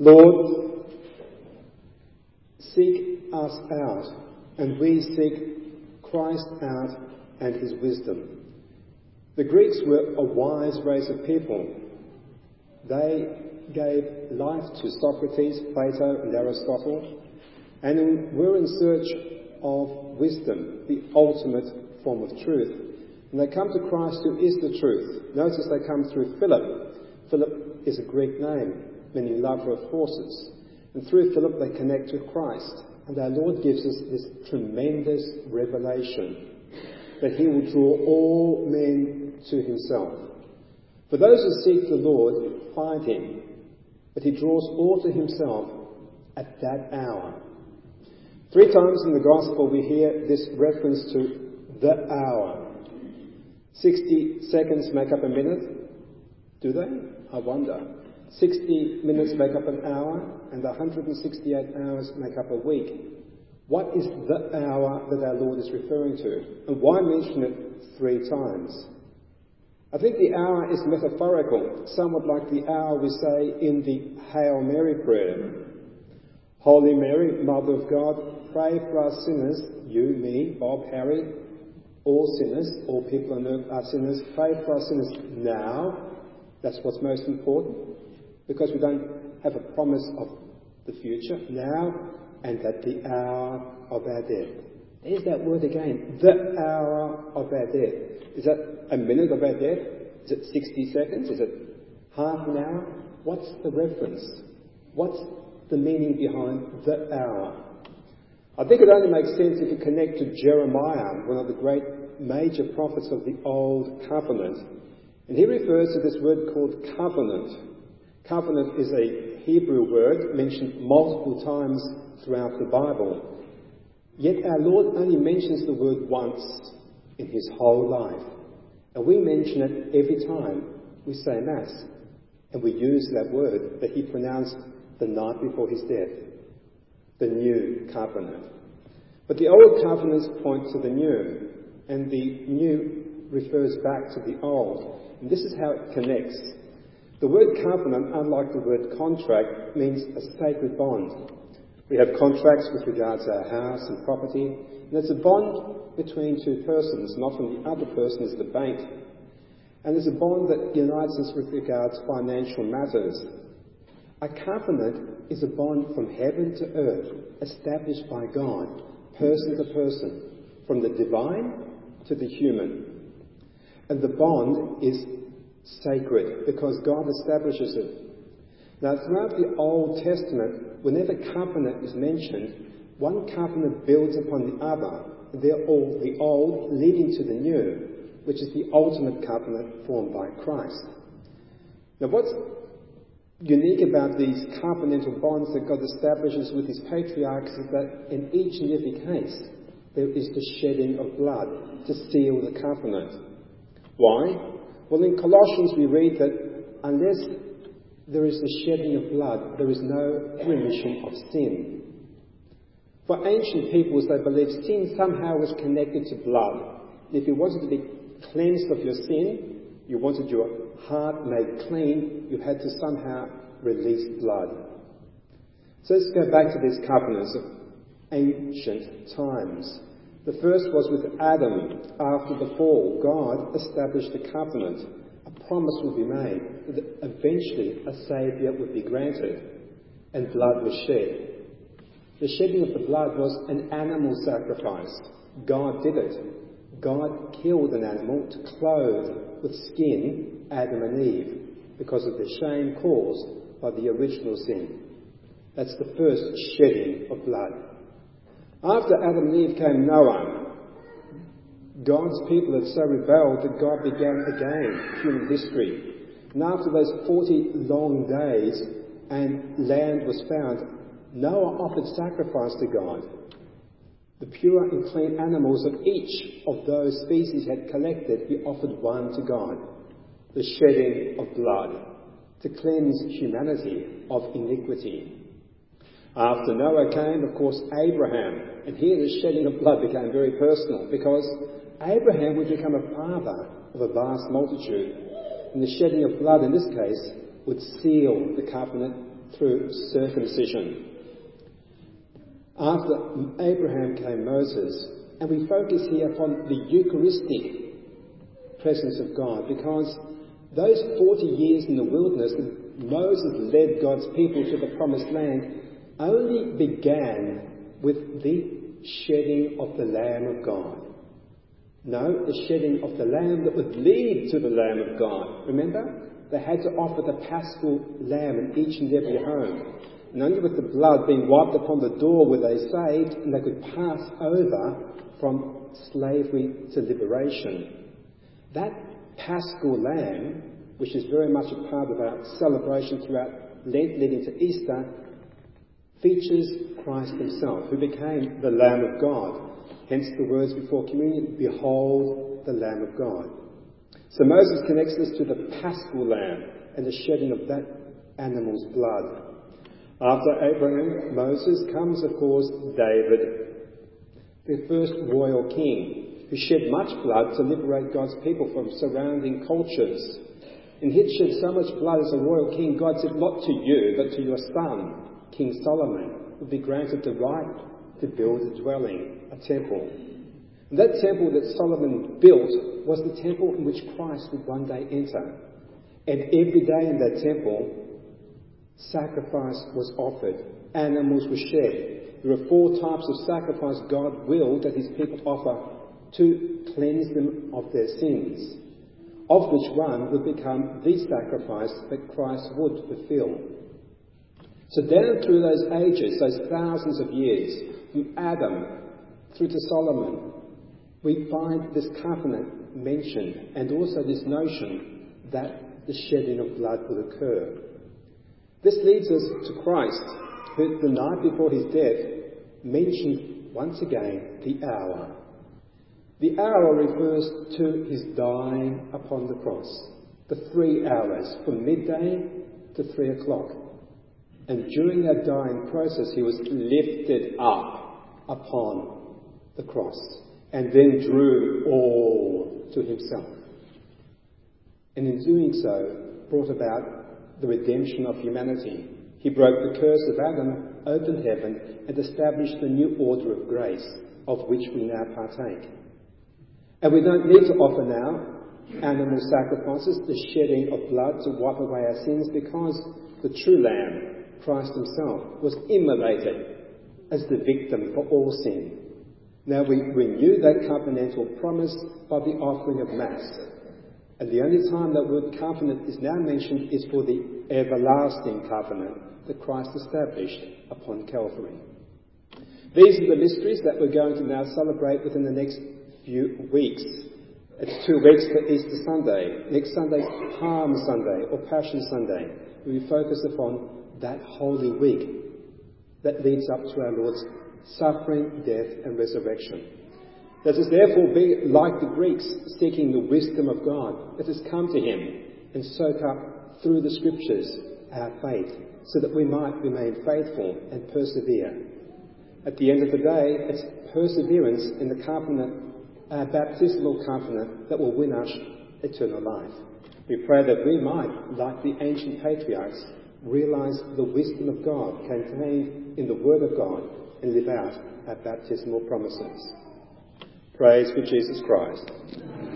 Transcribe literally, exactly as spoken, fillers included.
Lord, seek us out, and we seek Christ out and his wisdom. The Greeks were a wise race of people. They gave life to Socrates, Plato and Aristotle, and were in search of wisdom, the ultimate form of truth. And they come to Christ, who is the truth. Notice they come through Philip. Philip is a Greek name, meaning lover of horses. And through Philip they connect with Christ. And our Lord gives us this tremendous revelation that he will draw all men to himself. For those who seek the Lord find him, but he draws all to himself at that hour. Three times in the Gospel we hear this reference to the hour. Sixty seconds make up a minute. Do they? I wonder. Sixty minutes make up an hour, and one hundred sixty-eight hours make up a week. What is the hour that our Lord is referring to? And why mention it three times? I think the hour is metaphorical, somewhat like the hour we say in the Hail Mary prayer. Holy Mary, Mother of God, pray for us sinners, you, me, Bob, Harry, all sinners, all people on earth are sinners. Pray for us sinners now. That's what's most important, because we don't have a promise of the future, now and at the hour of our death. There's that word again, the hour of our death. Is that a minute of our death? Is it sixty seconds? Is it half an hour? What's the reference? What's the meaning behind the hour? I think it only makes sense if you connect to Jeremiah, one of the great major prophets of the Old Covenant. And he refers to this word called covenant. Covenant is a Hebrew word mentioned multiple times throughout the Bible. Yet our Lord only mentions the word once in his whole life. And we mention it every time we say Mass. And we use that word that he pronounced the night before his death. The new covenant. But the old covenants point to the new. And the new refers back to the old. And this is how it connects. The word covenant, unlike the word contract, means a sacred bond. We have contracts with regards to our house and property, and it's a bond between two persons, and often the other person is the bank. And there's a bond that unites us with regards to financial matters. A covenant is a bond from heaven to earth, established by God, person to person, from the divine to the human. And the bond is sacred because God establishes it. Now, throughout the Old Testament, whenever covenant is mentioned, one covenant builds upon the other. They're all the old leading to the new, which is the ultimate covenant formed by Christ. Now, what's unique about these covenantal bonds that God establishes with his patriarchs is that in each and every case, there is the shedding of blood to seal the covenant. Why? Well, in Colossians we read that unless there is the shedding of blood, there is no remission of sin. For ancient peoples, they believed sin somehow was connected to blood. If you wanted to be cleansed of your sin, you wanted your heart made clean, you had to somehow release blood. So let's go back to these covenants of ancient times. The first was with Adam. After the fall, God established a covenant. A promise would be made that eventually a Saviour would be granted, and blood was shed. The shedding of the blood was an animal sacrifice. God did it. God killed an animal to clothe with skin Adam and Eve because of the shame caused by the original sin. That's the first shedding of blood. After Adam and Eve came Noah. God's people had so rebelled that God began again human history. And after those forty long days and land was found, Noah offered sacrifice to God. The pure and clean animals of each of those species had collected, he offered one to God. The shedding of blood to cleanse humanity of iniquity. After Noah came, of course, Abraham. And here the shedding of blood became very personal because Abraham would become a father of a vast multitude. And the shedding of blood in this case would seal the covenant through circumcision. After Abraham came Moses, and we focus here upon the Eucharistic presence of God, because those forty years in the wilderness that Moses led God's people to the promised land only began with the shedding of the Lamb of God. No, the shedding of the lamb that would lead to the Lamb of God. Remember? They had to offer the paschal lamb in each and every home. And only with the blood being wiped upon the door were they saved, and they could pass over from slavery to liberation. That paschal lamb, which is very much a part of our celebration throughout Lent leading to Easter, features Christ himself, who became the Lamb of God. Hence the words before communion, behold the Lamb of God. So Moses connects us to the paschal lamb and the shedding of that animal's blood. After Abraham, Moses comes, of course, David, the first royal king, who shed much blood to liberate God's people from surrounding cultures. And he'd shed so much blood as a royal king, God said, not to you, but to your son, King Solomon, would be granted the right to build a dwelling, a temple. And that temple that Solomon built was the temple in which Christ would one day enter. And every day in that temple, sacrifice was offered. Animals were shed. There are four types of sacrifice God willed that his people offer to cleanse them of their sins, of which one would become the sacrifice that Christ would fulfill. So down through those ages, those thousands of years, from Adam through to Solomon, we find this covenant mentioned, and also this notion that the shedding of blood will occur. This leads us to Christ, who the night before his death mentioned once again the hour. The hour refers to his dying upon the cross. The three hours, from midday to three o'clock. And during that dying process, he was lifted up upon the cross and then drew all to himself. And in doing so, brought about the redemption of humanity. He broke the curse of Adam, opened heaven, and established the new order of grace, of which we now partake. And we don't need to offer now animal sacrifices, the shedding of blood to wipe away our sins, because the true Lamb, Christ himself, was immolated as the victim for all sin. Now we renew that covenantal promise by the offering of Mass. And the only time that word covenant is now mentioned is for the everlasting covenant that Christ established upon Calvary. These are the mysteries that we're going to now celebrate within the next few weeks. It's two weeks for Easter Sunday. Next Sunday's Palm Sunday or Passion Sunday. We focus upon that Holy Week that leads up to our Lord's suffering, death and resurrection. Let us therefore be like the Greeks, seeking the wisdom of God. Let us come to him and soak up through the Scriptures our faith, so that we might remain faithful and persevere. At the end of the day, it's perseverance in the covenant, our baptismal covenant, that will win us eternal life. We pray that we might, like the ancient patriarchs, realise the wisdom of God contained in the Word of God and live out our baptismal promises. Praise for Jesus Christ.